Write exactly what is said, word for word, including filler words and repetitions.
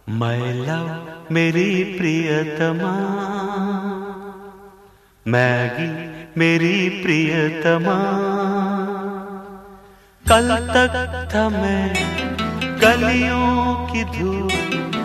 My love मेरी प्रियतमा, Maggi मेरी प्रियतमा। कल तक था मैं गलियों की धूप